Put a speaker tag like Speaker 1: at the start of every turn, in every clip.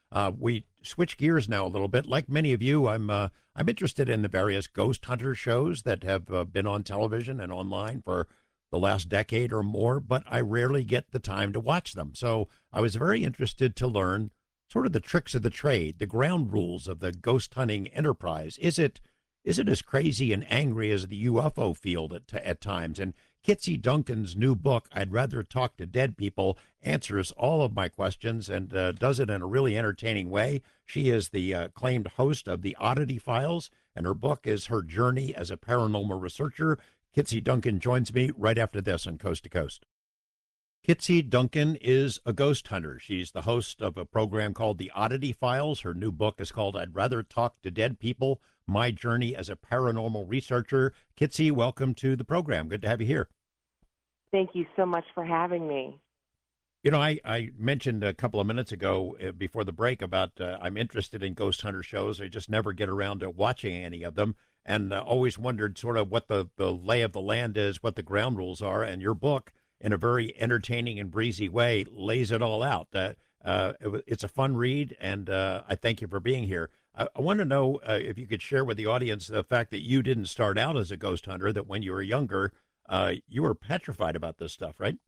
Speaker 1: We switch gears now a little bit. Like many of you, I'm interested in the various ghost hunter shows that have been on television and online for the last decade or more, but I rarely get the time to watch them. So I was very interested to learn sort of the tricks of the trade, the ground rules of the ghost hunting enterprise. Is it as crazy and angry as the UFO field at times? And Kitsy Duncan's new book, I'd Rather Talk to Dead People, answers all of my questions and does it in a really entertaining way. She is the acclaimed host of The Oddity Files, and her book is her journey as a paranormal researcher. Kitsy Duncan joins me right after this on Coast to Coast. Kitsy Duncan is a ghost hunter. She's the host of a program called The Oddity Files. Her new book is called I'd Rather Talk to Dead People, My Journey as a Paranormal Researcher. Kitsy, welcome to the program. Good to have you here.
Speaker 2: Thank you so much for having me.
Speaker 1: You know, I mentioned a couple of minutes ago before the break about I'm interested in ghost hunter shows. I just never get around to watching any of them, and always wondered sort of what the lay of the land is, what the ground rules are. And your book, in a very entertaining and breezy way, lays it all out. It's a fun read, and I thank you for being here. I want to know if you could share with the audience the fact that you didn't start out as a ghost hunter, that when you were younger, you were petrified about this stuff, right?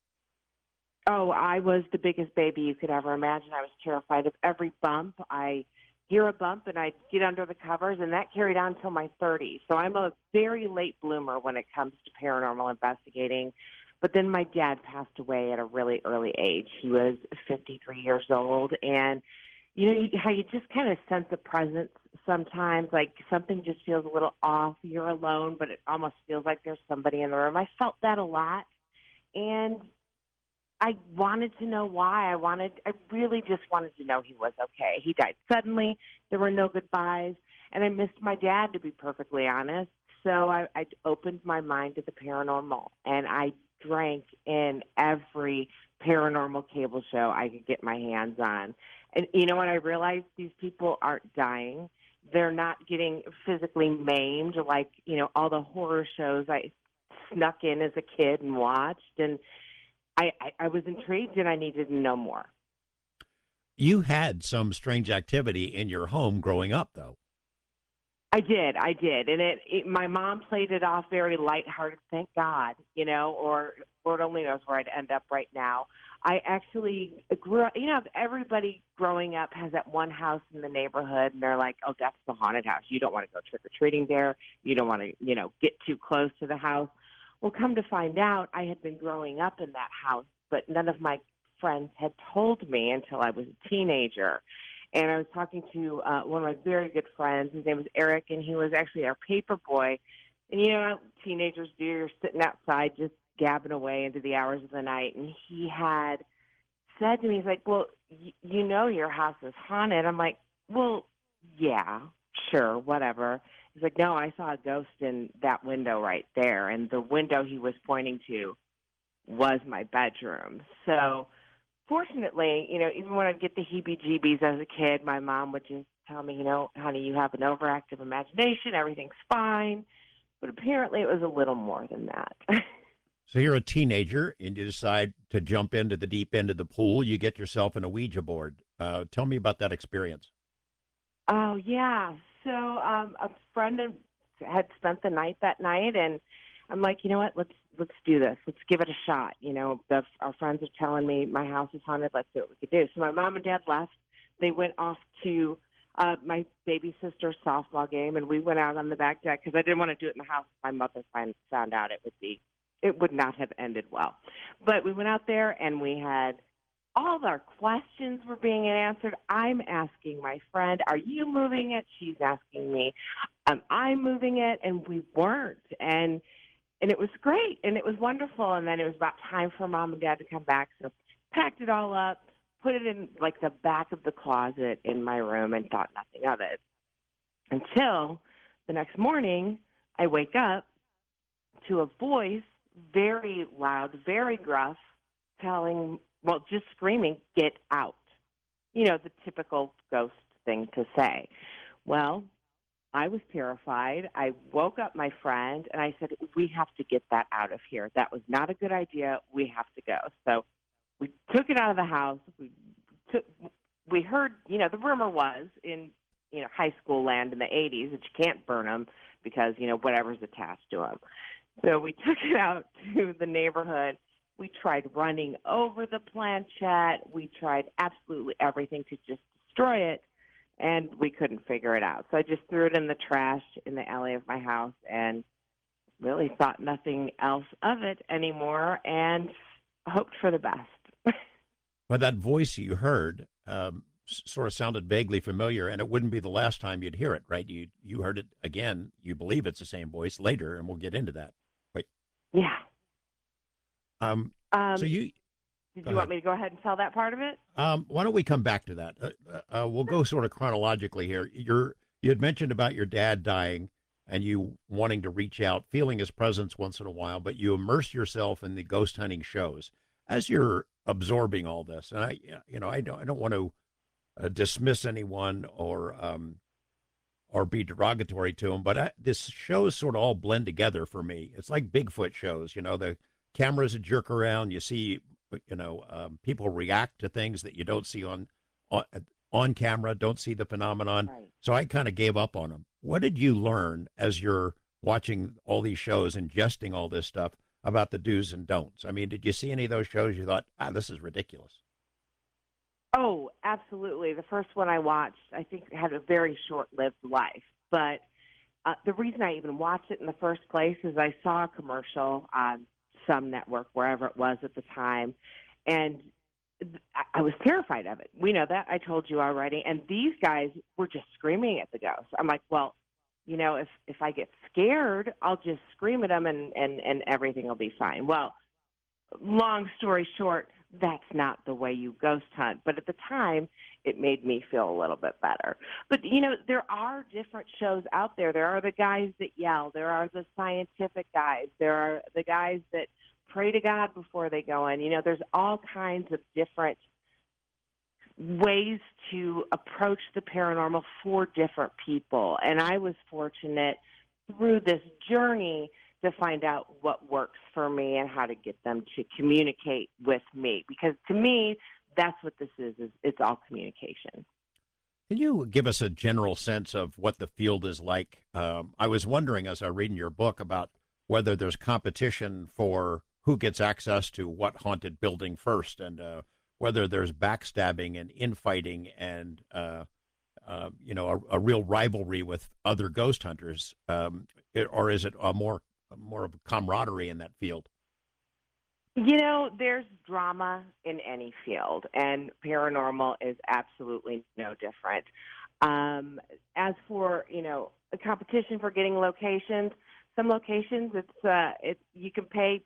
Speaker 2: Oh, I was the biggest baby you could ever imagine. I was terrified of every bump. I hear a bump and I'd get under the covers, and that carried on until my 30s. So I'm a very late bloomer when it comes to paranormal investigating. But then my dad passed away at a really early age. He was 53 years old. And, how you just kind of sense a presence sometimes, like something just feels a little off. You're alone, but it almost feels like there's somebody in the room. I felt that a lot. And I wanted to know why. I really just wanted to know he was okay. He died suddenly. There were no goodbyes. And I missed my dad, to be perfectly honest. So I opened my mind to the paranormal, and I drank in every paranormal cable show I could get my hands on. And you know what? I realized these people aren't dying. They're not getting physically maimed like, all the horror shows I snuck in as a kid and watched. And I was intrigued and I needed to know more.
Speaker 1: You had some strange activity in your home growing up, though.
Speaker 2: I did, and my mom played it off very lighthearted. Thank God, or Lord only knows where I'd end up right now. I actually grew up. Everybody growing up has that one house in the neighborhood, and they're like, "Oh, that's the haunted house. You don't want to go trick or treating there. You don't want to, get too close to the house." Well, come to find out, I had been growing up in that house, but none of my friends had told me until I was a teenager. And I was talking to one of my very good friends. His name was Eric, and he was actually our paper boy. And how teenagers do, you're sitting outside just gabbing away into the hours of the night. And he had said to me, he's like, "Well, your house is haunted." I'm like, "Well, yeah, sure, whatever." He's like, "No, I saw a ghost in that window right there." And the window he was pointing to was my bedroom. So fortunately, even when I'd get the heebie-jeebies as a kid, my mom would just tell me, "Honey, you have an overactive imagination. Everything's fine." But apparently it was a little more than that.
Speaker 1: So you're a teenager and you decide to jump into the deep end of the pool. You get yourself an Ouija board. Tell me about that experience.
Speaker 2: Oh, yeah. So a friend had spent the night that night, and I'm like, "You know what? Let's do this. Let's give it a shot." Our friends are telling me my house is haunted. Let's see what we could do. So my mom and dad left. They went off to my baby sister's softball game, and we went out on the back deck because I didn't want to do it in the house. My mother found out it would not have ended well. But we went out there, and we had all of our questions were being answered. I'm asking my friend, "Are you moving it?" She's asking me, "Am I moving it?" And we weren't. And it was great, and it was wonderful. And then it was about time for mom and dad to come back. So packed it all up, put it in like the back of the closet in my room, and thought nothing of it. Until the next morning, I wake up to a voice, very loud, very gruff, just screaming, "Get out." The typical ghost thing to say. Well, I was terrified. I woke up my friend and I said, "We have to get that out of here. That was not a good idea. We have to go." So we took it out of the house. We we heard, the rumor was in, high school land in the 80s that you can't burn them because, whatever's attached to them. So we took it out to the neighborhood. We tried running over the planchette. We tried absolutely everything to just destroy it, and we couldn't figure it out. So I just threw it in the trash in the alley of my house and really thought nothing else of it anymore and hoped for the best.
Speaker 1: But that voice you heard sort of sounded vaguely familiar, and it wouldn't be the last time you'd hear it, right? You heard it again. You believe it's the same voice later, and we'll get into that. Wait.
Speaker 2: Yeah.
Speaker 1: So you
Speaker 2: Did
Speaker 1: go
Speaker 2: you
Speaker 1: ahead.
Speaker 2: want me to go ahead and tell that part of it?
Speaker 1: Why don't we come back to that? We'll go sort of chronologically here. You had mentioned about your dad dying and you wanting to reach out, feeling his presence once in a while, but you immerse yourself in the ghost hunting shows as you're absorbing all this. And I don't want to dismiss anyone or be derogatory to them, but this shows sort of all blend together for me. It's like Bigfoot shows. The cameras that jerk around. You see, people react to things that you don't see on on camera. Don't see the phenomenon.
Speaker 2: Right.
Speaker 1: So I kind of gave up on them. What did you learn as you're watching all these shows, ingesting all this stuff about the do's and don'ts? I mean, did you see any of those shows you thought, this is ridiculous?
Speaker 2: Oh, absolutely. The first one I watched, I think, had a very short-lived life. But the reason I even watched it in the first place is I saw a commercial on some network, wherever it was at the time, and I was terrified of it. We know that. I told you already. And these guys were just screaming at the ghosts. I'm like, well, if I get scared, I'll just scream at them and everything will be fine. Well, long story short, that's not the way you ghost hunt. But at the time, it made me feel a little bit better. But, there are different shows out there. There are the guys that yell. There are the scientific guys. There are the guys that pray to God before they go in. There's all kinds of different ways to approach the paranormal for different people. And I was fortunate through this journey to find out what works for me and how to get them to communicate with me. Because to me, that's what this is it's all communication.
Speaker 1: Can you give us a general sense of what the field is like? I was wondering as I was reading your book about whether there's competition for who gets access to what haunted building first, and whether there's backstabbing and infighting and a real rivalry with other ghost hunters, or is it more of a camaraderie in that field?
Speaker 2: There's drama in any field, and paranormal is absolutely no different. As for, the competition for getting locations, some locations, it's you can pay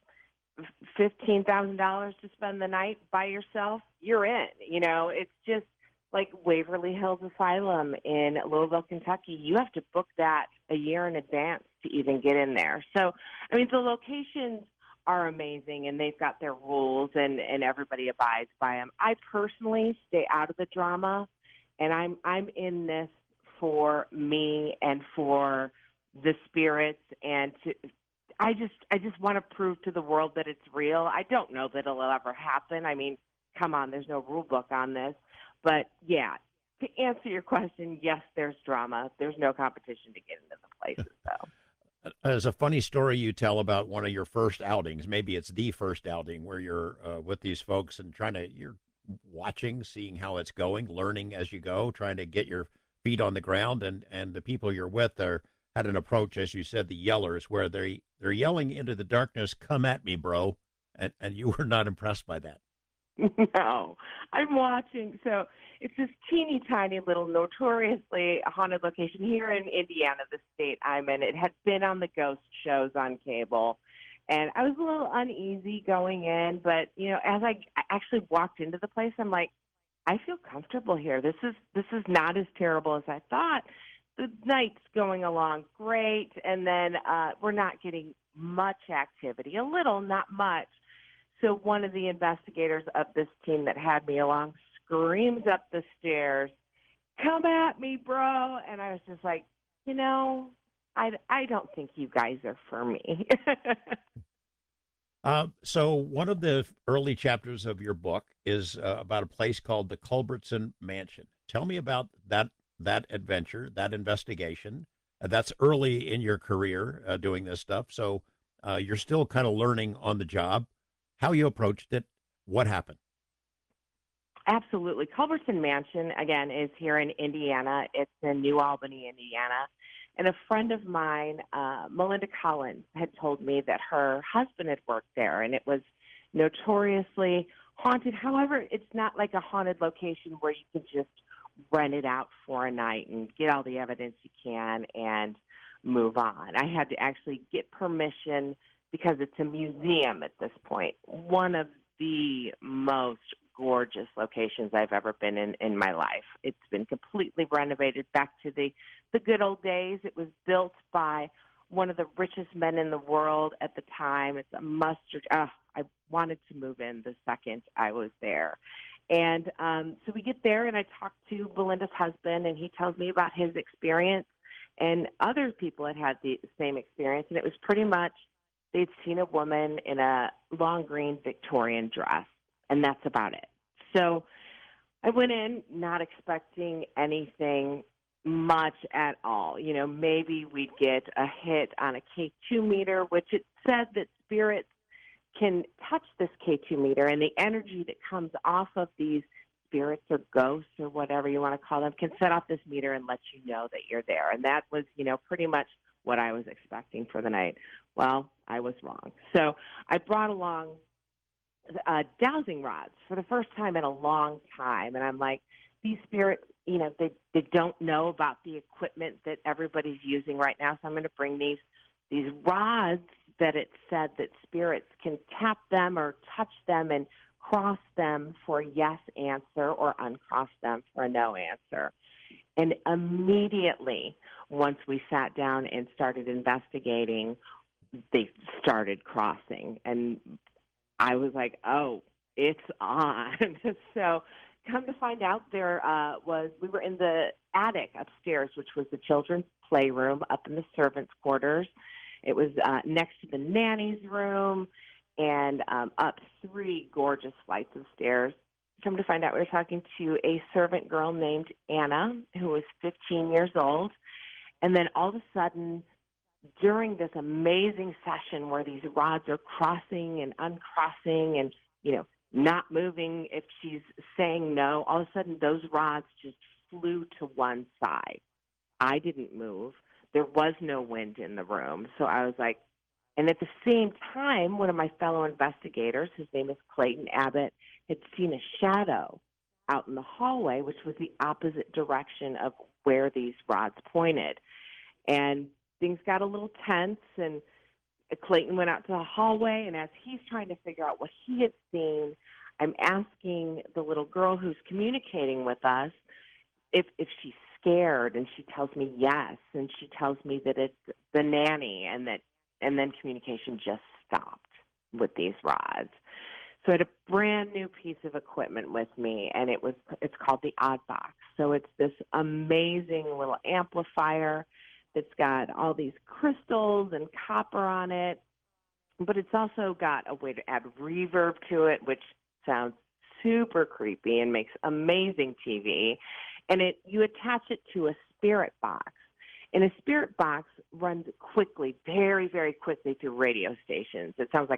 Speaker 2: $15,000 to spend the night by yourself. You're in. It's just like Waverly Hills Asylum in Louisville, Kentucky. You have to book that a year in advance to even get in there. So, I mean, the locations are amazing, and they've got their rules, and everybody abides by them. I personally stay out of the drama, and I'm in this for me and for the spirits, and I just want to prove to the world that it's real. I don't know that it'll ever happen. I mean, come on, there's no rule book on this. But, yeah, to answer your question, yes, there's drama. There's no competition to get into the places, though.
Speaker 1: There's a funny story you tell about one of your first outings. Maybe it's the first outing where you're with these folks and you're watching, seeing how it's going, learning as you go, trying to get your feet on the ground. And the people you're with had an approach, as you said, the yellers, where they're yelling into the darkness, "Come at me, bro." And you were not impressed by that.
Speaker 2: No, I'm watching. So it's this teeny tiny little notoriously haunted location here in Indiana, the state I'm in. It had been on the ghost shows on cable. And I was a little uneasy going in, but as I actually walked into the place, I'm like, I feel comfortable here. This is not as terrible as I thought. The night's going along great, and then we're not getting much activity. A little, not much. So one of the investigators of this team that had me along screams up the stairs, "Come at me, bro!" And I was just like, I don't think you guys are for me.
Speaker 1: So one of the early chapters of your book is about a place called the Culbertson Mansion. Tell me about that adventure, that investigation. That's early in your career doing this stuff, so you're still kind of learning on the job. How you approached it, what happened?
Speaker 2: Absolutely. Culbertson Mansion, again, is here in Indiana. It's in New Albany, Indiana. And a friend of mine, Melinda Collins, had told me that her husband had worked there, and it was notoriously haunted. However, it's not like a haunted location where you can just rent it out for a night and get all the evidence you can and move on. I had to actually get permission because it's a museum at this point. One of the most gorgeous locations I've ever been in my life. It's been completely renovated back to the good old days. It was built by one of the richest men in the world at the time. It's a mustard. I wanted to move in the second I was there. And so we get there, and I talk to Belinda's husband, and he tells me about his experience. And other people had the same experience, and it was pretty much they'd seen a woman in a long green Victorian dress, and that's about it. So I went in not expecting anything much at all. You know, maybe we'd get a hit on a K2 meter, which it said that spirits can touch this K2 meter, and the energy that comes off of these spirits or ghosts or whatever you want to call them can set off this meter and let you know that you're there. And that was, pretty much what I was expecting for the night. Well, I was wrong. So I brought along dowsing rods for the first time in a long time. And I'm like, these spirits, they don't know about the equipment that everybody's using right now. So I'm going to bring these rods that it said that spirits can tap them or touch them and cross them for a yes answer or uncross them for a no answer. And immediately, once we sat down and started investigating, they started crossing. And I was like, oh, it's on. So come to find out, we were in the attic upstairs, which was the children's playroom up in the servants' quarters. It was next to the nanny's room and up three gorgeous flights of stairs. Come to find out, we were talking to a servant girl named Anna, who was 15 years old. And then all of a sudden, during this amazing session where these rods are crossing and uncrossing and, not moving if she's saying no, all of a sudden those rods just flew to one side. I didn't move. There was no wind in the room. So I was like, and at the same time, one of my fellow investigators, his name is Clayton Abbott, had seen a shadow out in the hallway, which was the opposite direction of where these rods pointed. And things got a little tense, and Clayton went out to the hallway, and as he's trying to figure out what he had seen, I'm asking the little girl who's communicating with us if she's scared, and she tells me yes, and she tells me that it's the nanny, and then communication just stopped with these rods. So I had a brand new piece of equipment with me, and it's called the Odd Box. So it's this amazing little amplifier that's got all these crystals and copper on it, but it's also got a way to add reverb to it, which sounds super creepy and makes amazing TV. And you attach it to a spirit box. And a spirit box runs quickly, very, very quickly through radio stations. It sounds like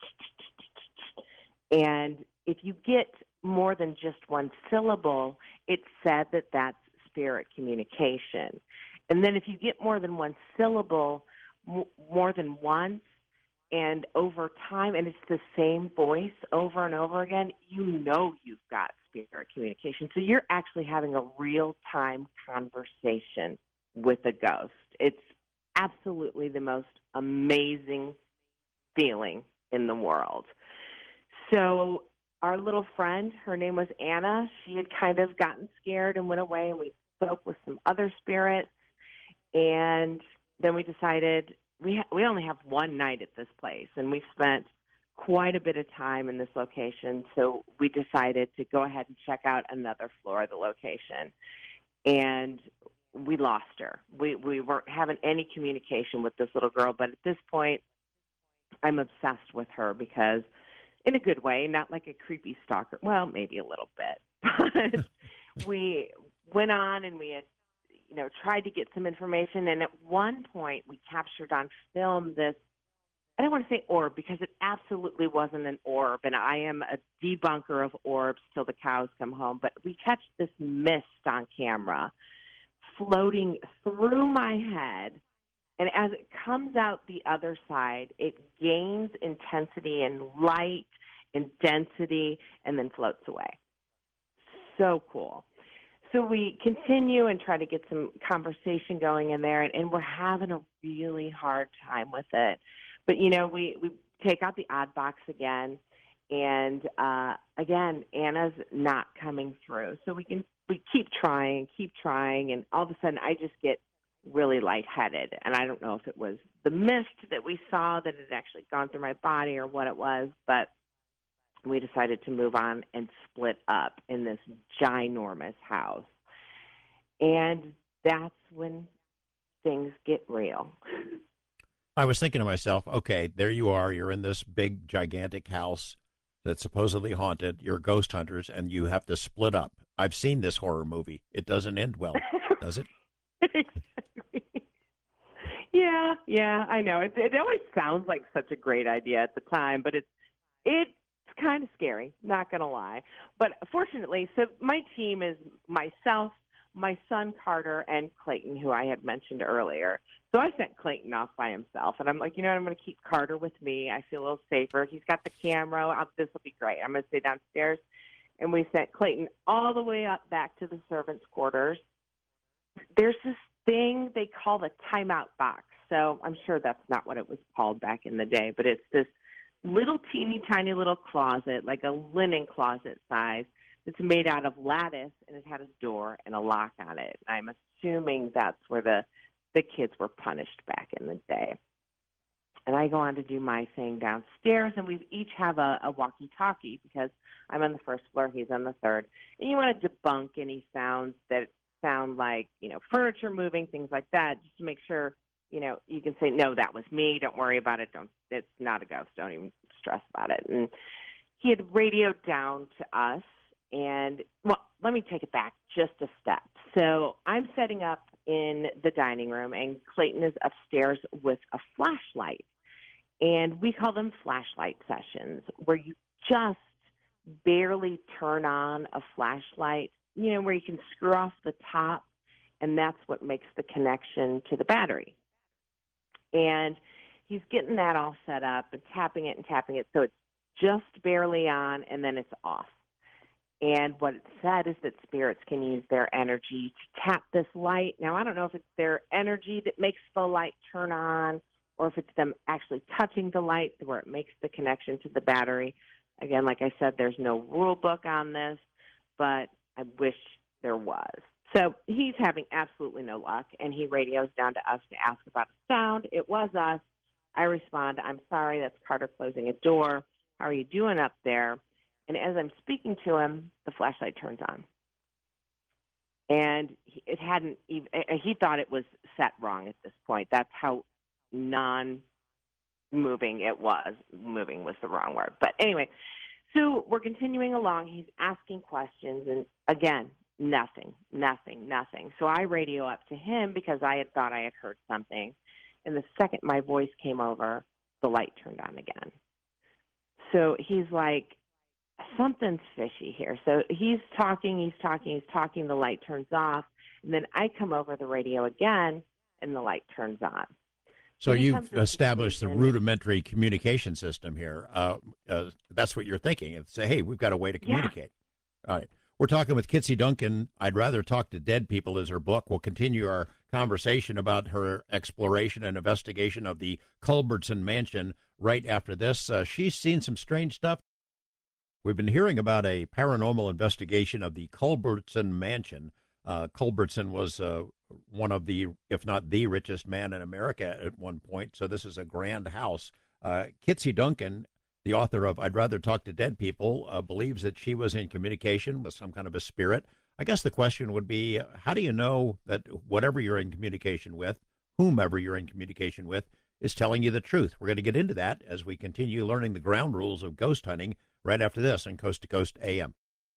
Speaker 2: and if you get more than just one syllable, it's said that that's spirit communication. And then if you get more than one syllable, more than once, and over time, and it's the same voice over and over again, you've got spirit communication. So you're actually having a real-time conversation with a ghost. It's absolutely the most amazing feeling in the world. So our little friend, her name was Anna, she had kind of gotten scared and went away, and we spoke with some other spirits. And then we decided we only have one night at this place, and we've spent quite a bit of time in this location. So we decided to go ahead and check out another floor of the location. And we lost her. We weren't having any communication with this little girl. But at this point, I'm obsessed with her because, in a good way, not like a creepy stalker. Well, maybe a little bit, but we went on and we had, tried to get some information. And at one point, we captured on film this. I don't want to say orb because it absolutely wasn't an orb, and I am a debunker of orbs till the cows come home. But we catch this mist on camera floating through my head. And as it comes out the other side, it gains intensity and light and density and then floats away. So cool. So we continue and try to get some conversation going in there, and we're having a really hard time with it. But, we take out the odd box again, and again, Anna's not coming through. So we keep trying, and all of a sudden I just get really lightheaded. And I don't know if it was the mist that we saw that had actually gone through my body or what it was, but we decided to move on and split up in this ginormous house. And that's when things get real.
Speaker 1: I was thinking to myself, okay, there you are. You're in this big, gigantic house that's supposedly haunted. You're ghost hunters, and you have to split up. I've seen this horror movie. It doesn't end well, does it?
Speaker 2: Exactly. Yeah, I know. It always sounds like such a great idea at the time, but it's kind of scary, not going to lie. But fortunately, so my team is myself, my son Carter, and Clayton, who I had mentioned earlier. So I sent Clayton off by himself, and I'm like, I'm going to keep Carter with me. I feel a little safer. He's got the camera. This will be great. I'm going to stay downstairs. And we sent Clayton all the way up back to the servants' quarters. There's this thing they call the timeout box. So I'm sure that's not what it was called back in the day, but it's this little teeny tiny little closet, like a linen closet size. It's made out of lattice, and it had a door and a lock on it. I'm assuming that's where the kids were punished back in the day. And I go on to do my thing downstairs, and we each have a walkie-talkie because I'm on the first floor, he's on the third. And you want to debunk any sounds that sound like, furniture moving, things like that, just to make sure, you can say, no, that was me. Don't worry about it. It's not a ghost. Don't even stress about it. And he had radioed down to us. And, well, let me take it back just a step. So I'm setting up in the dining room, and Clayton is upstairs with a flashlight. And we call them flashlight sessions, where you just barely turn on a flashlight, where you can screw off the top, and that's what makes the connection to the battery. And he's getting that all set up and tapping it, so it's just barely on, and then it's off. And what it said is that spirits can use their energy to tap this light. Now, I don't know if it's their energy that makes the light turn on or if it's them actually touching the light where it makes the connection to the battery. Again, like I said, there's no rule book on this, but I wish there was. So he's having absolutely no luck, and he radios down to us to ask about a sound. It was us. I respond, I'm sorry, that's Carter closing a door. How are you doing up there? And as I'm speaking to him, the flashlight turns on. And it hadn't even, he thought it was set wrong at this point. That's how non-moving it was. Moving was the wrong word. But anyway, so we're continuing along. He's asking questions. And again, nothing. So I radio up to him because I had thought I had heard something. And the second my voice came over, the light turned on again. So he's like, something's fishy here. So he's talking, the light turns off, and then I come over the radio again, and the light turns on.
Speaker 1: So you've established the rudimentary communication system here. That's what you're thinking. And say, hey, we've got a way to communicate. Yeah. All right. We're talking with Kitsi Duncan. I'd Rather Talk to Dead People is her book. We'll continue our conversation about her exploration and investigation of the Culbertson Mansion right after this. She's seen some strange stuff. We've been hearing about a paranormal investigation of the Culbertson Mansion. Culbertson was one of the, if not the richest man in America at one point, so this is a grand house. Kitsi Duncan, the author of I'd Rather Talk to Dead People, believes that she was in communication with some kind of a spirit. I guess the question would be, how do you know that whatever you're in communication with, whomever you're in communication with, is telling you the truth. We're going to get into that as we continue learning the ground rules of ghost hunting right after this on Coast to Coast AM.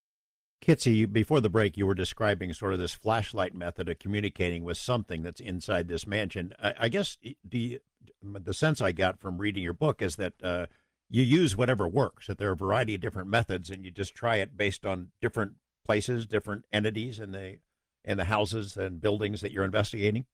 Speaker 1: Kitsy, before the break, you were describing sort of this flashlight method of communicating with something that's inside this mansion. I guess the sense I got from reading your book is that you use whatever works, that there are a variety of different methods, and you just try it based on different places, different entities in the houses and buildings that you're investigating.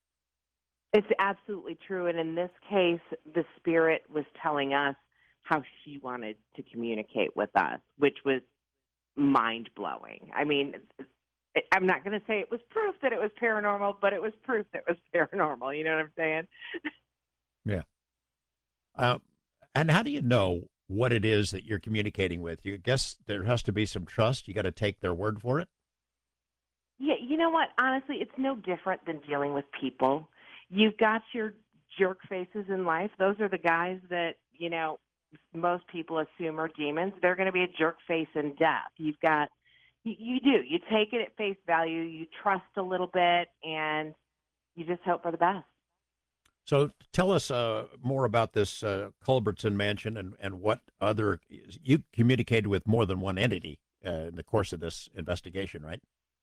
Speaker 2: It's absolutely true. And in this case, the spirit was telling us how she wanted to communicate with us, which was mind blowing. I mean, I'm not going to say it was proof that it was paranormal, but it was proof that it was paranormal. You know what I'm saying?
Speaker 1: Yeah. Uh, and how do you know what it is that you're communicating with? You guess there has to be some trust. You got to take their word for it.
Speaker 2: Yeah, you know what? Honestly, it's no different than dealing with people. You've got your jerk faces in life. Those are the guys that, most people assume are demons. They're going to be a jerk face in death. You do. You take it at face value, you trust a little bit, and you just hope for the best.
Speaker 1: So tell us more about this Culbertson Mansion and what other, you communicated with more than one entity in the course of this investigation, right?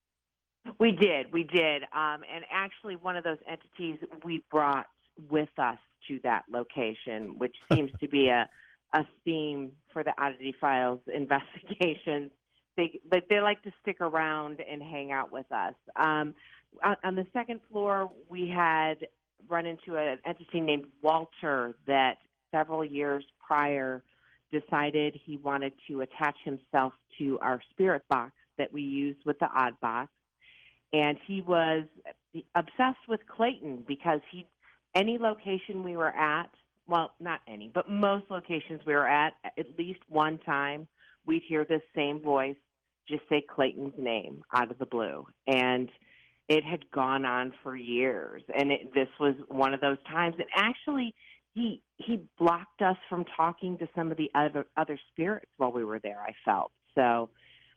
Speaker 2: We did. And actually, one of those entities we brought with us to that location, which seems to be a theme for the Oddity Files investigations. They like to stick around and hang out with us. On the second floor, we had run into an entity named Walter that several years prior decided he wanted to attach himself to our spirit box that we use with the Odd Box. And he was obsessed with Clayton because any location we were at, well, not any, but most locations we were at least one time, we'd hear this same voice just say Clayton's name out of the blue. And it had gone on for years. And this was one of those times. And actually, he blocked us from talking to some of the other spirits while we were there, I felt. So,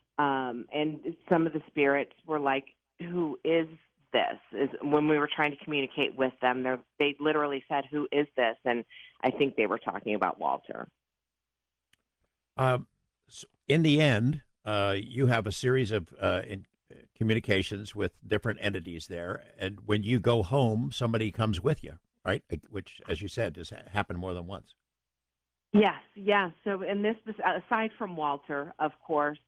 Speaker 2: and some of the spirits were like, who is this? Is when we were trying to communicate with them, they literally said, who is this? And I think they were talking about Walter.
Speaker 1: So in the end, you have a series of communications with different entities there. And when you go home, somebody comes with you, right? Which, as you said, has happened more than once.
Speaker 2: Yes. So in this, aside from Walter, of course,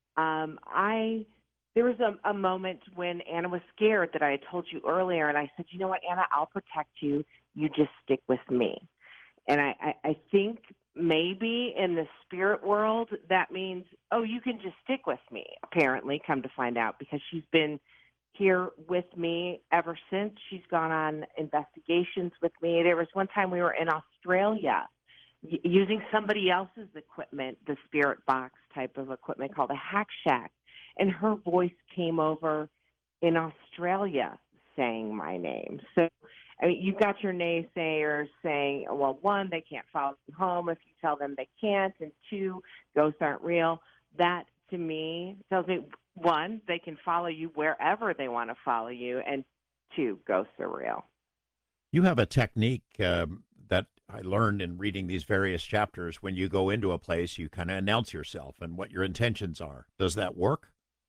Speaker 2: there was a moment when Anna was scared that I had told you earlier, and I said, you know what, Anna, I'll protect you. You just stick with me. And I think maybe in the spirit world, that means, oh, you can just stick with me, apparently, come to find out, because she's been here with me ever since. She's gone on investigations with me. There was one time we were in Australia using somebody else's equipment, the spirit box type of equipment called a Hack Shack. And her voice came over in Australia saying my name. So, I mean, you've got your naysayers saying, well, one, they can't follow you home if you tell them they can't, and two, ghosts aren't real. That, to me, tells me, one, they can follow you wherever they want to follow you, and two, ghosts are real.
Speaker 1: You have a technique that I learned in reading these various chapters. When you go into a place, you kind of announce yourself and what your intentions are. Does that work?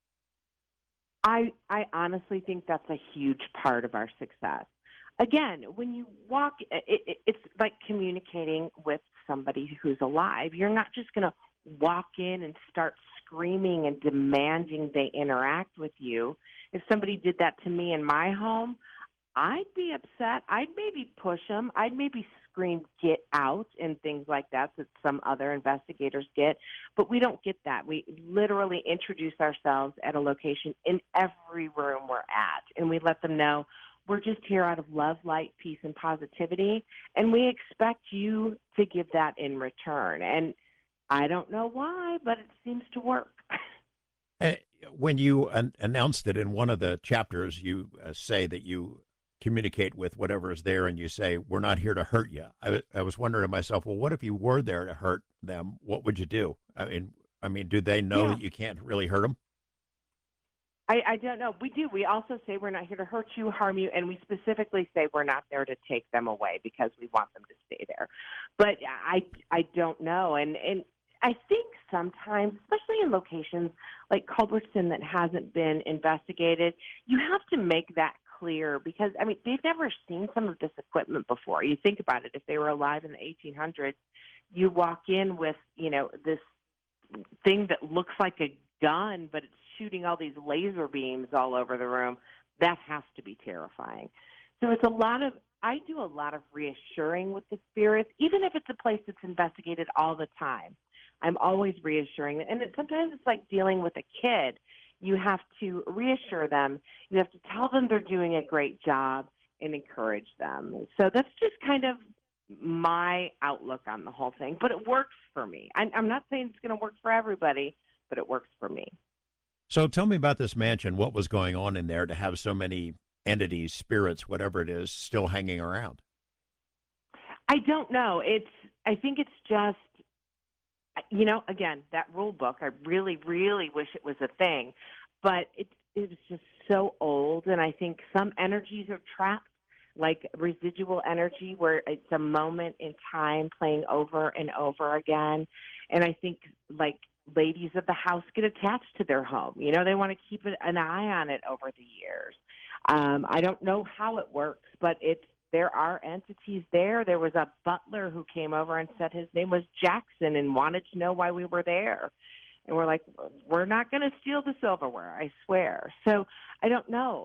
Speaker 2: I honestly think that's a huge part of our success. Again, when you walk, it's like communicating with somebody who's alive. You're not just going to walk in and start screaming and demanding they interact with you. If somebody did that to me in my home, I'd be upset. I'd maybe push them. I'd maybe scream, get out, and things like that some other investigators get. But we don't get that. We literally introduce ourselves at a location in every room we're at, and we let them know we're just here out of love, light, peace, and positivity, and we expect you to give that in return. And I don't know why, but it seems to work.
Speaker 1: When you announced it in one of the chapters, you say that you communicate with whatever is there and you say, we're not here to hurt you. I was wondering to myself, well, what if you were there to hurt them? What would you do? I mean, do they know that you can't really hurt them?
Speaker 2: I don't know. We do. We also say we're not here to hurt you, harm you, and we specifically say we're not there to take them away because we want them to stay there. But I don't know, and I think sometimes, especially in locations like Culbertson that hasn't been investigated, you have to make that clear because I mean they've never seen some of this equipment before. You think about it: if they were alive in the 1800s, you walk in with this thing that looks like a gun, but it's shooting all these laser beams all over the room. That has to be terrifying. So it's a lot of, I do a lot of reassuring with the spirits, even if it's a place that's investigated all the time. I'm always reassuring. And sometimes it's like dealing with a kid. You have to reassure them. You have to tell them they're doing a great job and encourage them. So that's just kind of my outlook on the whole thing, but it works for me. I'm not saying it's going to work for everybody, but it works for me.
Speaker 1: So tell me about this mansion. What was going on in there to have so many entities, spirits, whatever it is, still hanging around?
Speaker 2: I don't know. I think it's just, again, that rule book, I really, really wish it was a thing, but it's just so old. And I think some energies are trapped, like residual energy, where it's a moment in time playing over and over again. And I think like ladies of the house get attached to their home. They want to keep an eye on it over the years. I don't know how it works, but there are entities there. There was a butler who came over and said his name was Jackson and wanted to know why we were there. And we're like, we're not going to steal the silverware, I swear. So I don't know.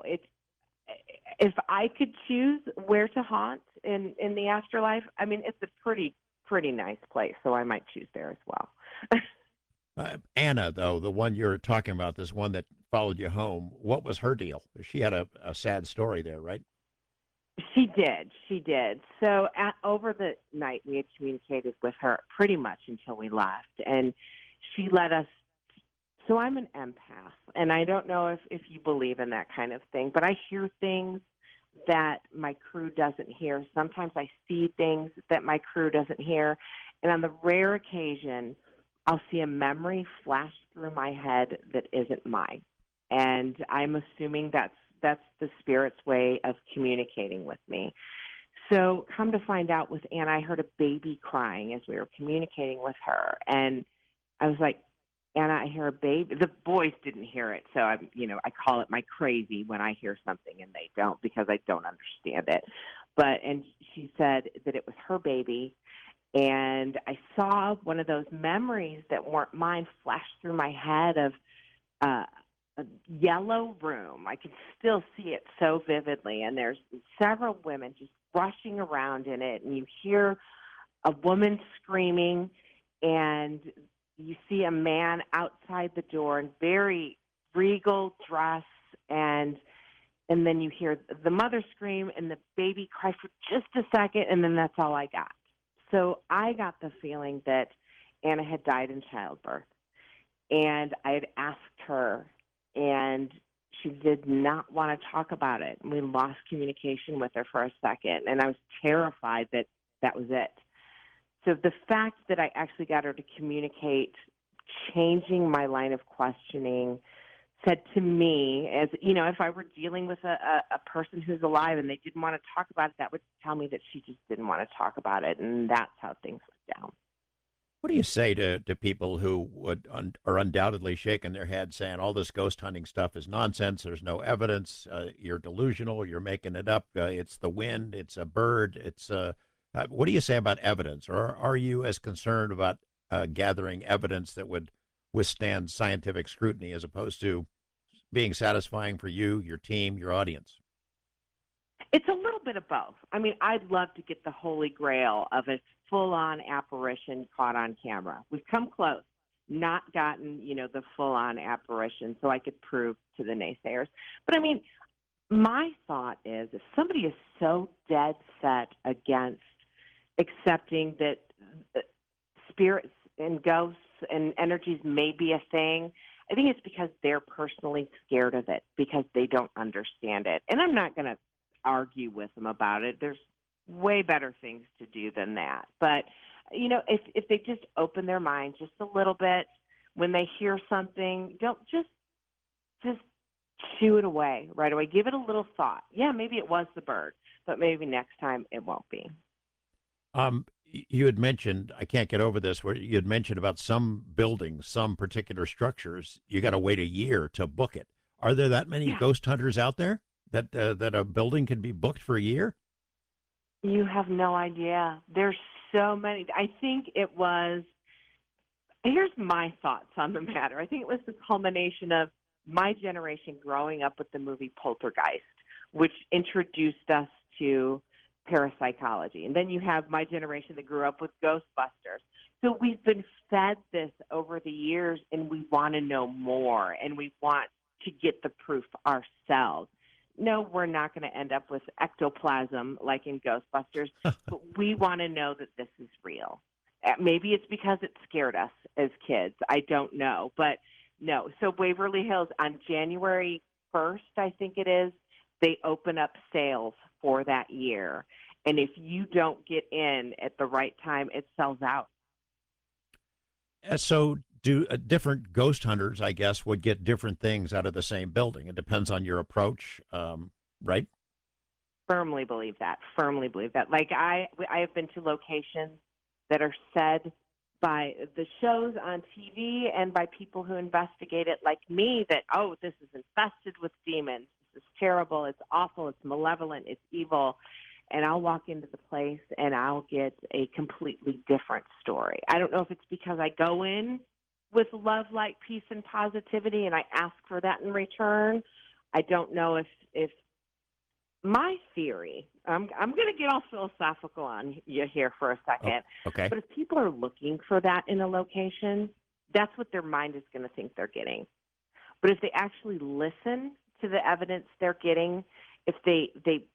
Speaker 2: If I could choose where to haunt in the afterlife, I mean, it's a pretty nice place, so I might choose there as well.
Speaker 1: Anna, though, the one you're talking about, this one that followed you home, what was her deal? She had a sad story there, right?
Speaker 2: She did. She did. So over the night, we had communicated with her pretty much until we left, and she let us. So I'm an empath, and I don't know if you believe in that kind of thing, but I hear things that my crew doesn't hear. Sometimes I see things that my crew doesn't hear, and on the rare occasion, I'll see a memory flash through my head that isn't mine, and I'm assuming that's the spirit's way of communicating with me. So come to find out with Anna, I heard a baby crying as we were communicating with her, and I was like, Anna, I hear a baby. The boys didn't hear it, so I call it my crazy when I hear something and they don't because I don't understand it. And she said that it was her baby, and I saw one of those memories that weren't mine flash through my head of a yellow room. I can still see it so vividly, and there's several women just rushing around in it, and you hear a woman screaming, and you see a man outside the door in very regal dress, and then you hear the mother scream and the baby cry for just a second, and then that's all I got. So I got the feeling that Anna had died in childbirth, and I had asked her, and she did not want to talk about it. We lost communication with her for a second, and I was terrified that that was it. So the fact that I actually got her to communicate, changing my line of questioning, said to me, as if I were dealing with a person who's alive and they didn't want to talk about it, that would tell me that she just didn't want to talk about it, and that's how things went down.
Speaker 1: What do you say to people who are undoubtedly shaking their head saying all this ghost hunting stuff is nonsense? There's no evidence. You're delusional. You're making it up. It's the wind. It's a bird. What do you say about evidence? Or are you as concerned about gathering evidence that would withstand scientific scrutiny as opposed to being satisfying for you, your team, your audience?
Speaker 2: It's a little bit of both. I mean, I'd love to get the holy grail of a full-on apparition caught on camera. We've come close, not gotten, the full-on apparition so I could prove to the naysayers. But I mean, my thought is if somebody is so dead set against accepting that spirits and ghosts and energies may be a thing, I think it's because they're personally scared of it because they don't understand it. And I'm not going to argue with them about it. There's way better things to do than that. But, if they just open their mind just a little bit when they hear something, don't just shoo it away right away. Give it a little thought. Yeah, maybe it was the bird, but maybe next time it won't be.
Speaker 1: You had mentioned, I can't get over this, where you had mentioned about some buildings, some particular structures, you got to wait a year to book it. Are there that many
Speaker 2: Yeah.
Speaker 1: ghost hunters out there that a building can be booked for a year?
Speaker 2: You have no idea. There's so many. I think it was, here's my thoughts on the matter. I think it was the culmination of my generation growing up with the movie Poltergeist, which introduced us to parapsychology. And then you have my generation that grew up with Ghostbusters. So we've been fed this over the years, and we want to know more, and we want to get the proof ourselves. No, we're not going to end up with ectoplasm like in Ghostbusters, but we want to know that this is real. Maybe it's because it scared us as kids. I don't know. But no. So Waverly Hills on January 1st, I think it is, they open up sales for that year. And if you don't get in at the right time, it sells out.
Speaker 1: So do different ghost hunters, I guess, would get different things out of the same building. It depends on your approach, right?
Speaker 2: Firmly believe that. Firmly believe that. Like I have been to locations that are said by the shows on TV and by people who investigate it, like me, that this is infested with demons. This is terrible. It's awful. It's malevolent. It's evil. And I'll walk into the place and I'll get a completely different story. I don't know if it's because I go in with love, light, peace, and positivity, and I ask for that in return. I don't know if my theory, I'm going to get all philosophical on you here for a second.
Speaker 1: Oh, okay.
Speaker 2: But if people are looking for that in a location, that's what their mind is going to think they're getting. But if they actually listen to the evidence they're getting, if they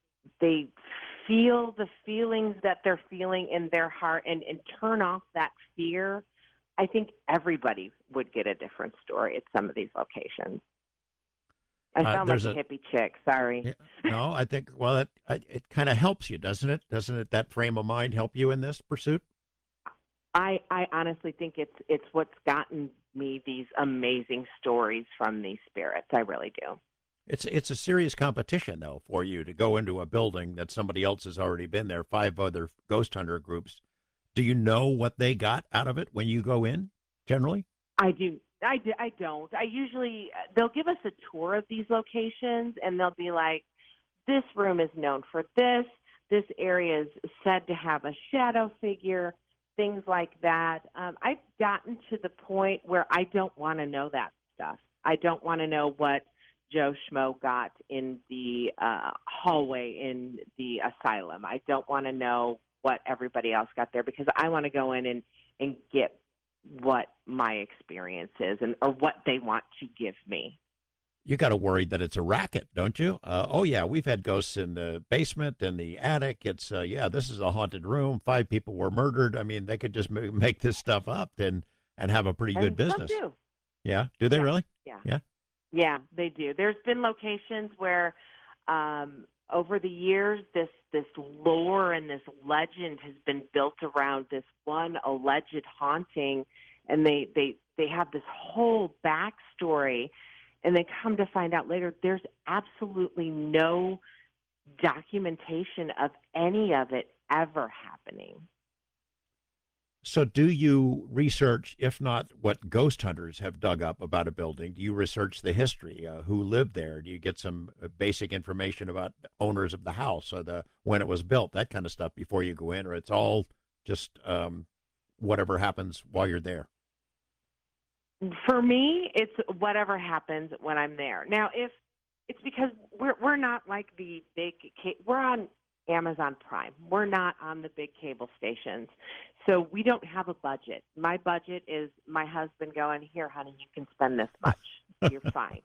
Speaker 2: feel the feelings that they're feeling in their heart and turn off that fear, I think everybody would get a different story at some of these locations. I sound like a hippie chick. Sorry.
Speaker 1: Yeah, no, I think, well, it kind of helps you, doesn't it? Doesn't it, that frame of mind help you in this pursuit?
Speaker 2: I honestly think it's what's gotten me these amazing stories from these spirits. I really do.
Speaker 1: It's a serious competition, though, for you to go into a building that somebody else has already been there, 5 other ghost hunter groups. Do you know what they got out of it when you go in, generally?
Speaker 2: I do. I don't. I usually, they'll give us a tour of these locations, and they'll be like, this room is known for this. This area is said to have a shadow figure, things like that. I've gotten to the point where I don't want to know that stuff. I don't want to know what Joe Schmo got in the hallway in the asylum. I don't want to know what everybody else got there, because I want to go in and get what my experience is or what they want to give me.
Speaker 1: You got to worry that it's a racket, don't you? Oh yeah, we've had ghosts in the basement and the attic. It's this is a haunted room. 5 people were murdered. I mean, they could just make this stuff up and have a pretty good business.
Speaker 2: Some do.
Speaker 1: Yeah, do they really?
Speaker 2: Yeah, they do. There's been locations where over the years, this lore and this legend has been built around this one alleged haunting, and they have this whole backstory, and they come to find out later there's absolutely no documentation of any of it ever happening.
Speaker 1: So do you research, if not what ghost hunters have dug up about a building, do you research the history, who lived there? Do you get some basic information about the owners of the house or when it was built, that kind of stuff before you go in, or it's all just whatever happens while you're there?
Speaker 2: For me, it's whatever happens when I'm there. Now, if it's because we're not like the big, we're on Amazon Prime. We're not on the big cable stations. So we don't have a budget. My budget is my husband going, here, honey, you can spend this much. You're fine.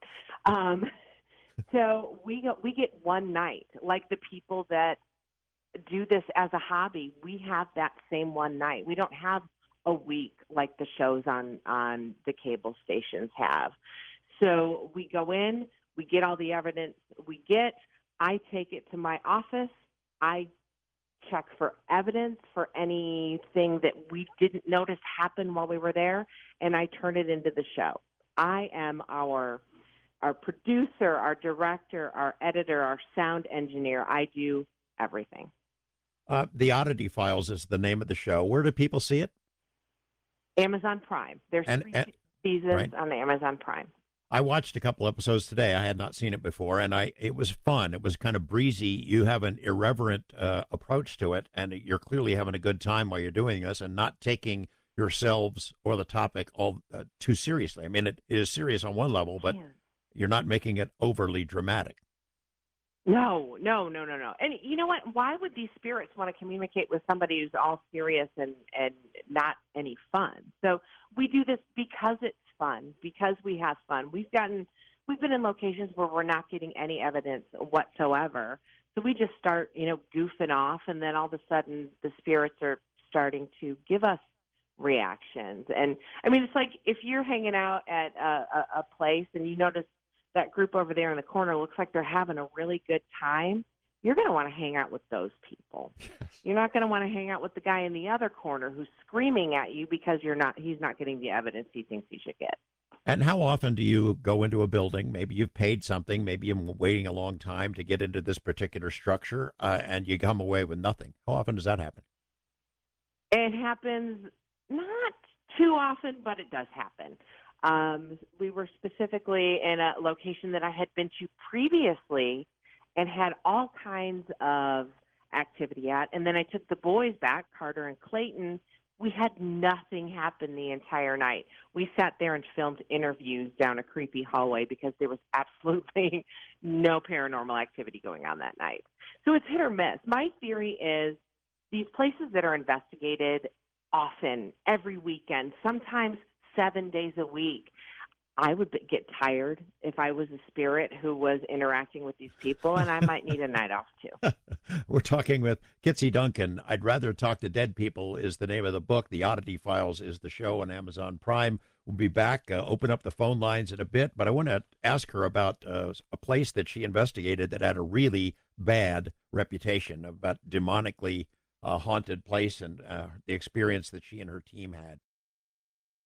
Speaker 2: So we get one night. Like the people that do this as a hobby, we have that same one night. We don't have a week like the shows on the cable stations have. So we go in, we get all the evidence we get. I take it to my office. I check for evidence for anything that we didn't notice happen while we were there, and I turn it into the show. I am our our producer, our director, our editor, our sound engineer. I do everything.
Speaker 1: The Oddity Files is the name of the show. Where do people see it?
Speaker 2: Amazon Prime. There's
Speaker 1: And,
Speaker 2: three
Speaker 1: and
Speaker 2: seasons
Speaker 1: right.
Speaker 2: on Amazon Prime.
Speaker 1: I watched a couple episodes today. I had not seen it before, and it was fun. It was kind of breezy. You have an irreverent approach to it, and you're clearly having a good time while you're doing this, and not taking yourselves or the topic all too seriously. I mean, it is serious on one level, but
Speaker 2: Man.
Speaker 1: you're not making it overly dramatic.
Speaker 2: No, no, no, no, no. And you know what? Why would these spirits want to communicate with somebody who's all serious and not any fun? So we do this because it's fun, because we have fun. We've been in locations where we're not getting any evidence whatsoever. So we just start, goofing off, and then all of a sudden the spirits are starting to give us reactions. And I mean, it's like if you're hanging out at a place and you notice that group over there in the corner looks like they're having a really good time, you're going to want to hang out with those people. You're not going to want to hang out with the guy in the other corner who's screaming at you because he's not getting the evidence he thinks he should get.
Speaker 1: And how often do you go into a building? Maybe you've paid something, maybe you're waiting a long time to get into this particular structure, and you come away with nothing. How often does that happen?
Speaker 2: It happens not too often, but it does happen. We were specifically in a location that I had been to previously and had all kinds of activity at. And then I took the boys back, Carter and Clayton. We had nothing happen the entire night. We sat there and filmed interviews down a creepy hallway because there was absolutely no paranormal activity going on that night. So it's hit or miss. My theory is these places that are investigated often, every weekend, sometimes 7 days a week, I would get tired if I was a spirit who was interacting with these people, and I might need a night off too.
Speaker 1: We're talking with Kitsy Duncan. I'd Rather Talk to Dead People is the name of the book. The Oddity Files is the show on Amazon Prime. We'll be back, open up the phone lines in a bit, but I want to ask her about a place that she investigated that had a really bad reputation, about demonically haunted place, and the experience that she and her team had.